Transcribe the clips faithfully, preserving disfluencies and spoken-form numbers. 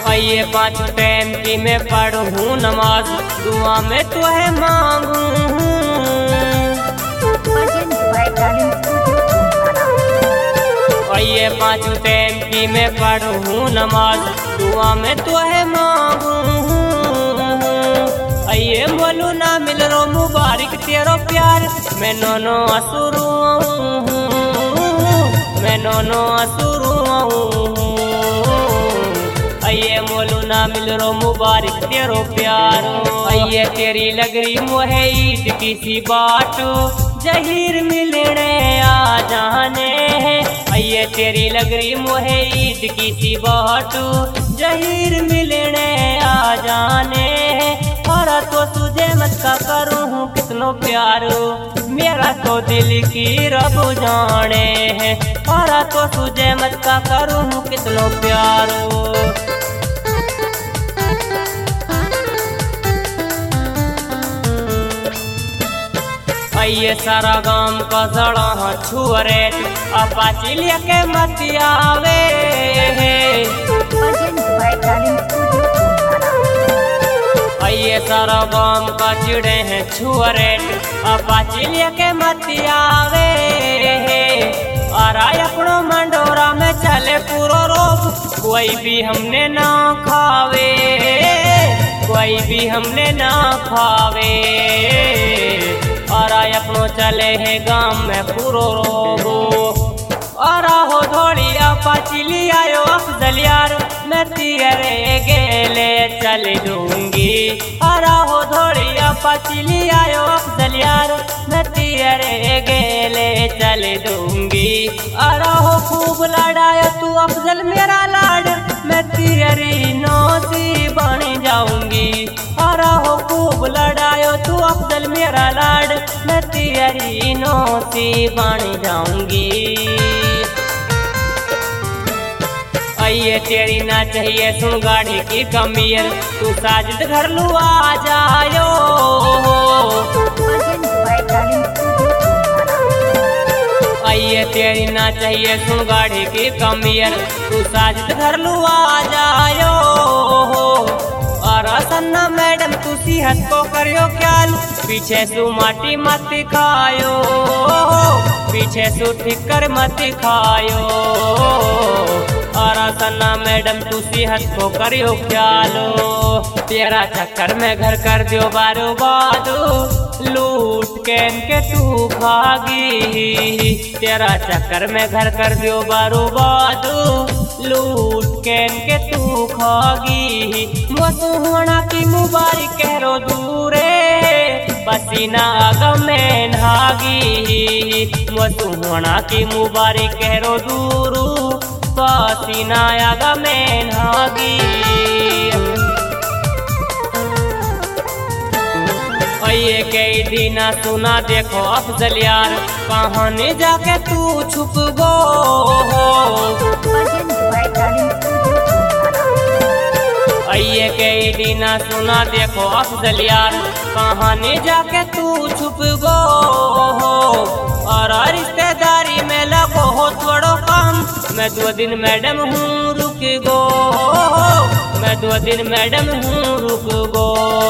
ये पाँच टाइम की मैं पढ़ूं नमाज, दुआ में तो है मांगू। ये पाँच टाइम की मैं पढ़ूं नमाज, दुआ में तो है मांगू। ये बोलू ना मिल रो मुबारक तेरो प्यार, मैं नोनो असुरू मैं नोनो असुरू ये मोलू ना मिल रो मुबारक तेरो प्यार। ये तेरी लगरी मोहे ईद की सी बाटो, जहीर मिलने आ जाने हैं। ये तेरी लगरी मोहे ईद की सी बाटो, जहीर मिलने आ जाने हैं। और तो तुझे मत का करूँ कितनो प्यारो, मेरा तो दिल की रब जाने है। और तो तुझे मत का करूँ कितनो प्यारो। ये सारा गांव का जड़ा छुअरे, अपाची लेके मत आवे। ये सारा गांव का चिड़े हैं छुअरे, अपाची लेके मत आवे। और अपनो मंडोरा में चले पूरो रोग, कोई भी हमने ना खावे कोई भी हमने ना खावे। और अपनो चले हैं गांव में पूरो रोगो। और हो धोड़ी अपाची ली आयो अफजल यार, मैं तेरे गेले चल दूंगी। और हो धोड़ी अपाची ली आयो अफजल यार, मैं तेरे गेले चल दूंगी। और हो खूब लड़ाया तू अफजल मेरा लाड, मैं तेरी नौसी बन जाऊंगी। और हो खूब लड़ायो तू अफजल मेरा लाड, मैं तेरी नौसी बन जाऊंगी। ये तेरी ना चाहिए सुन गाड़ी की कमीर, तू साजिद घर लू आ जायो। ये तेरी ना चाहिए सुन गाड़ी की कमीर, तू साजिद घर लू आ जायो। और सन्ना मैडम तू सेहत को करियो ख्याल, पीछे सु माटी मत खायो पीछे सु ठिकर मत खायो। और सन्ना मैडम तू सेहत को करियो ख्यालो, तेरा चक्कर में घर कर दियो बारो बादो, लूट के के तू खागी। तेरा चक्कर में घर कर दियो बारो बादो, लूट के के तू खागी। मोसू होना की मुबारक कह दूरे, पसीना आगम में नागी। मोसू होना की मुबारक कह दूरू, पसीना आगम में नागी। ये कई दीना सुना देखो अफजल यार, कहानी जाके तू छुप गो। ये कई दीना सुना देखो अफजल यार, कहानी जाके तू छुप गो। और रिश्तेदारी में लगो हो थोड़ो काम, मैं दो दिन मैडम हूँ रुक गो मैं दो दिन मैडम हूँ रुक गो।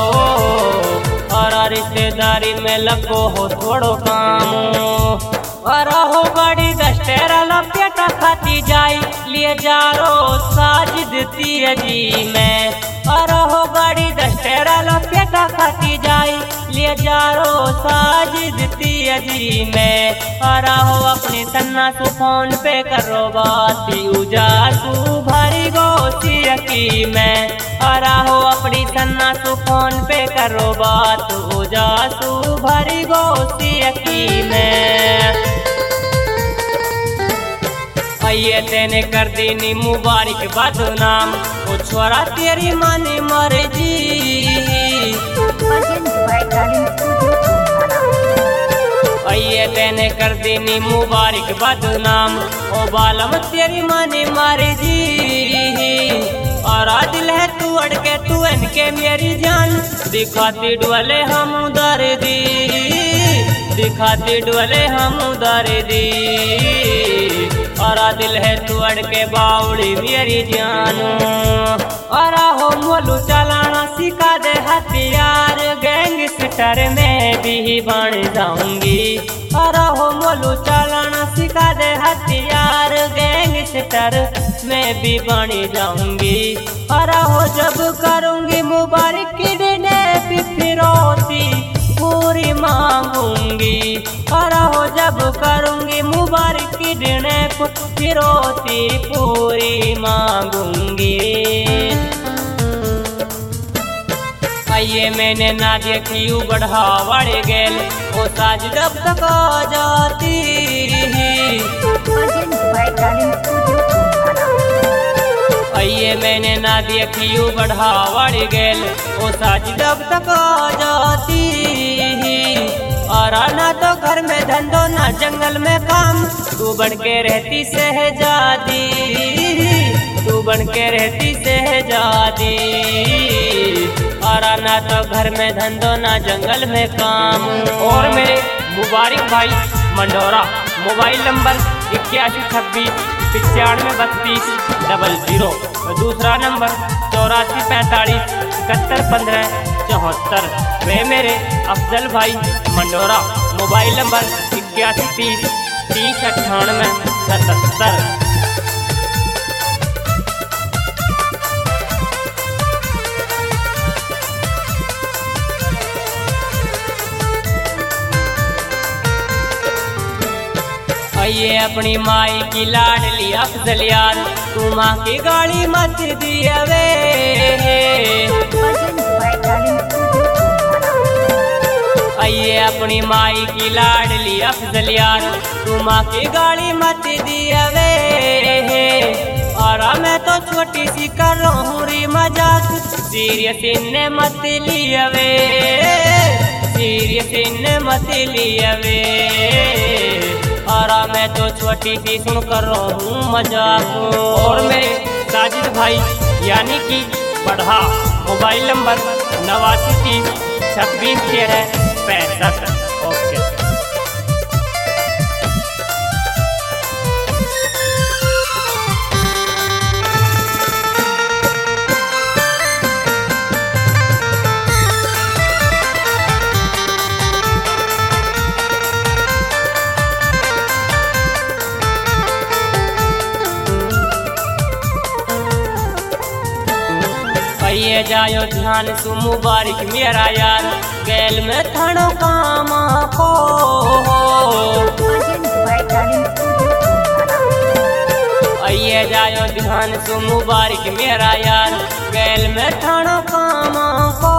और रिश्तेदारी में लगो हो थोड़ो काम। और हो गाड़ी दस्तेरा लपेटा खाती जाई, लिए जा रो साजिद तिया जी में। और हो गाड़ी दस्तेरा लपेटा खाती जाई, लिए जा रो साजिद तिया जी में। और हो अपनी सन्ना सु फोन पे करो बाती, उजासू भरी गोसी की में। और हो अपनी सन्ना सु फोन पे करो बात, उजासू भरी गोसी की में। ये तेने कर दीनी मुबारक बदनाम, ओ छोरा तेरी मानी मर्जी। ये तेने कर दीनी मुबारक बदनाम, ओ बालम तेरी मानी मर्जी। और दिल है तू अड़के तू इनके मेरी जान, दिखाती डोले हम उधर दी दिखाती डोले हम उधर दी। और दिल है तू अड़के बाउड़ी मेरी जान। और हो मोलू चलाना सिखा दे हथियार, गैंगस्टर में भी बन जाऊंगी। और हो मोलू चलाना सिखा दे हथियार, गैंगस्टर में भी बन जाऊंगी। और हो जब करूंगी मुबारक किडनैप फिरौती पूरी मांगूंगी। और हो जब करूंगी मुबारक किडनैप फिरौती पूरी मांगूंगी। आइए मैंने ना देखी बढ़ा बढ़ गेल ओ साज जब तक आ जाती। आइए मैंने ना देखी बढ़ा बढ़ गेल ओ साज जब तक आ जाती। और ना तो घर में धंधो ना जंगल में काम, तू बन के रहती शहजादी, तू बन के रहती शहजादी। और ना तो घर में धंधो ना जंगल में काम। और मेरे मुबारक भाई मंडोरा, मोबाइल नंबर इक्यासी छब्बीस पिचानवे बत्तीस डबल जीरो, दूसरा नंबर चौरासी पैंतालीस इकहत्तर पंद्रह चौहत्तर। वे मेरे अफजल भाई मंडोरा, मोबाइल नंबर इक्यासी तीस तीस अट्ठानवे सतहत्तर। ये अपनी माई की लाडली अफजल यार, तू माँ की गाड़ी मत दियावे। आइए अपनी माई की लाडली अफजल यार, तू माँ की गाड़ी मत दियावे। और मैं तो छोटी सी कर रहा हूँ री मजाक, सीरियस इन्ने मत लियावे, सीरियस इन्ने मत लियावे। और मैं तो छोटी सी सुन कर रहा हूँ मजाक। और मेरे साजिद भाई यानी कि बढ़ा, मोबाइल नंबर नवासी तीस छब्बीस तेरह पैंसठ। ओके। ये जायो ध्यान सु मुबारक मेरा यार, गैल में थानो काम को। ये जायो ध्यान सु मुबारक मेरा यार, गैल में थानो काम को।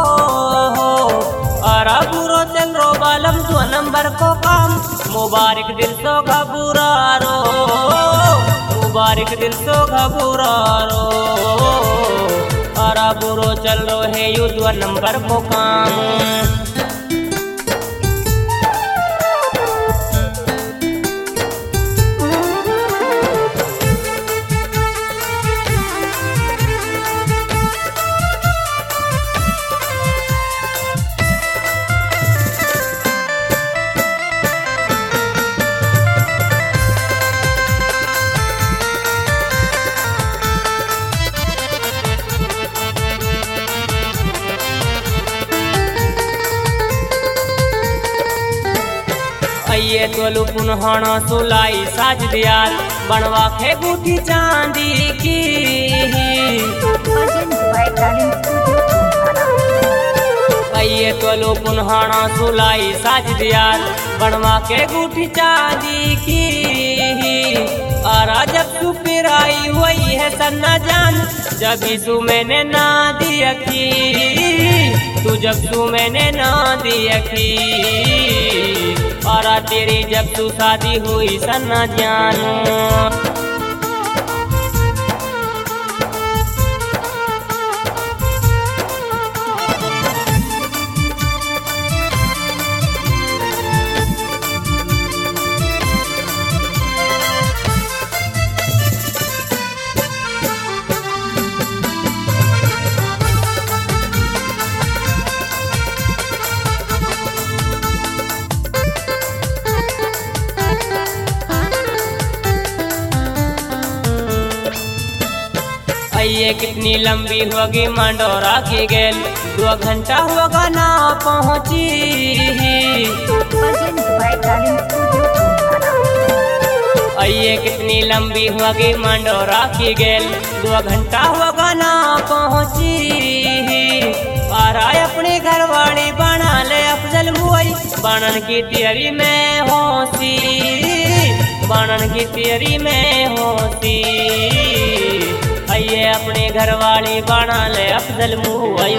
और बुरो चल रो बालम दो नंबर को काम, मुबारक दिल सो घबूरा रो, मुबारक दिल सो घबूरा रो। और बुरो चल रो है युद्ध नंबर को काम। ये तोलू पुनहाना सुलाई साज दियार, बनवा के बूटी चांदी की। ये तोलू पुनहाना सुलाई साज दियार, बनवा के बूटी चांदी की। और जब तू फिर आई हुई है सन्ना जान, जब यीशु मैंने ना दी अखी, तू जब तू मैंने ना दी अखी। और तेरी जब तू शादी हुई सन्ना जानो। आइए कितनी लंबी होगी मंडोरा की गेल, दो घंटा होगा ना पहुँची। आइए कितनी लंबी होगी मंडोरा की गेल, दो घंटा होगा ना पहुँची। आरा अपने घर वाली बना ले अफजल मुई, बनन की तैयारी में होती, बनन की तैयारी में होती। आइए अपने घर वाली बना ले अफजल मुई।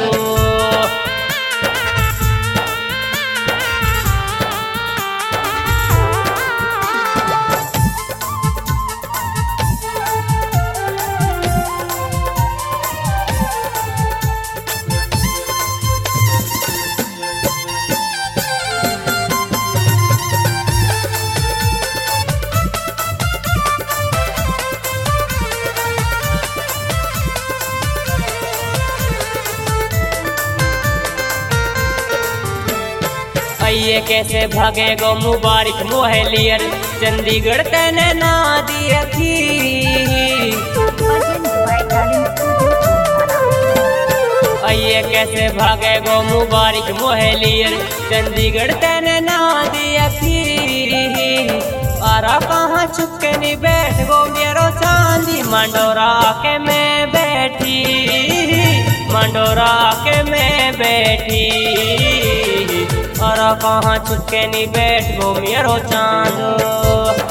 आइए कैसे भागे गो मुबारक मोहलियर, चंडीगढ़ तेने ना दिया थी। आइए कैसे भागे गो मुबारक मोहलियर, चंडीगढ़ तेने ना दिया थी। आरा कहाँ छुप के नहीं बैठ गो मेरो चांदी, मंडोरा के मैं बैठी, मंडोरा के मैं बैठी। और कहाँ छुपके नहीं बैठ गो मेरो चांद।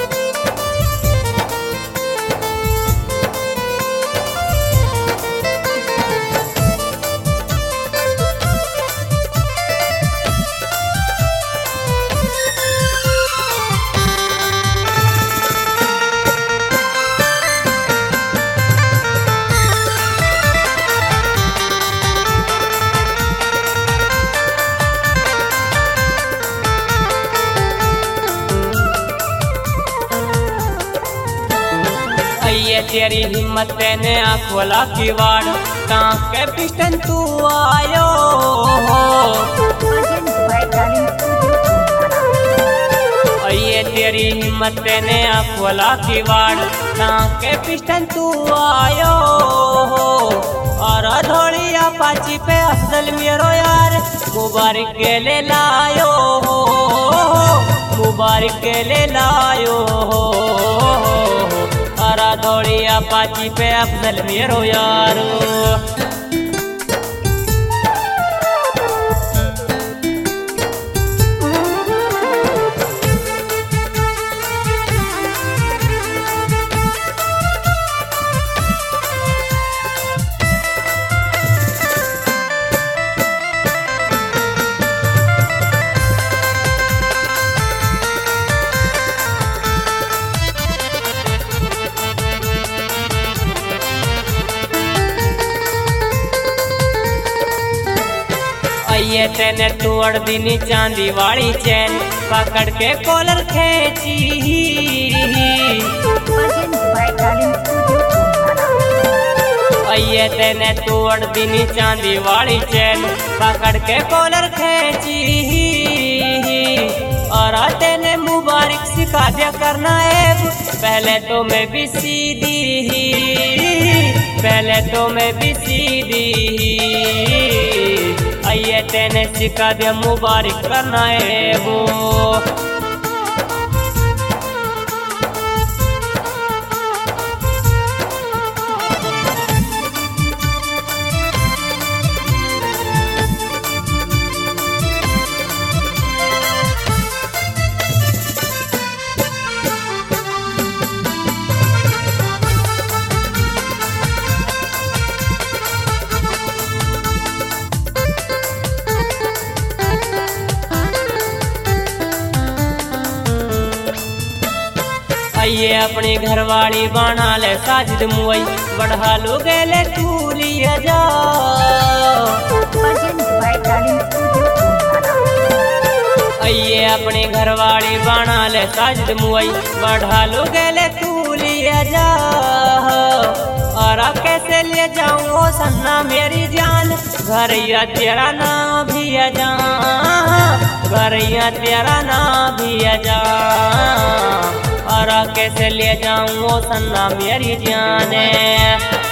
आइए तेरी हिम्मत तेने खोला किवाड़, टाँग के पिस्टन तू आयो। आइए तेरी हिम्मत तेने खोला किवाड़, टाँग के पिस्टन तू आयो। और धोड़िया पाची पे अफजल मेरो यार, मुबारक के ले लायो, मुबारक के ले लायो। आरा धोड़िया पाची पे अफजल मेरो यारो। आइए तेने तोड़ दीनी चांदी वाली चैन, पकड़ के कॉलर खेची। आइए तेने तोड़ दीनी चांदी वाली चैन, पकड़ के कॉलर खेची। और तेने मुबारक सिखा दिया करना है, पहले तो मैं भी सीधी, पहले तो मैं भी सीधी। आइए तेने सिखा दिया मुबारक करना है वो। आइए अपनी घरवाली बना ले साजिद मुई, बढ़ा लो गेले तू लिया जा। आइए अपनी घरवाली बना ले साजिद मुई, बढ़ा लो गेले तू लिया जा। और कैसे ले जाऊँ सन्ना मेरी जान, घरैया तेरा ना भी जा, घरैया तेरा ना भी जा। और कैसे ले जाऊँ सन्ना मेरी जाने।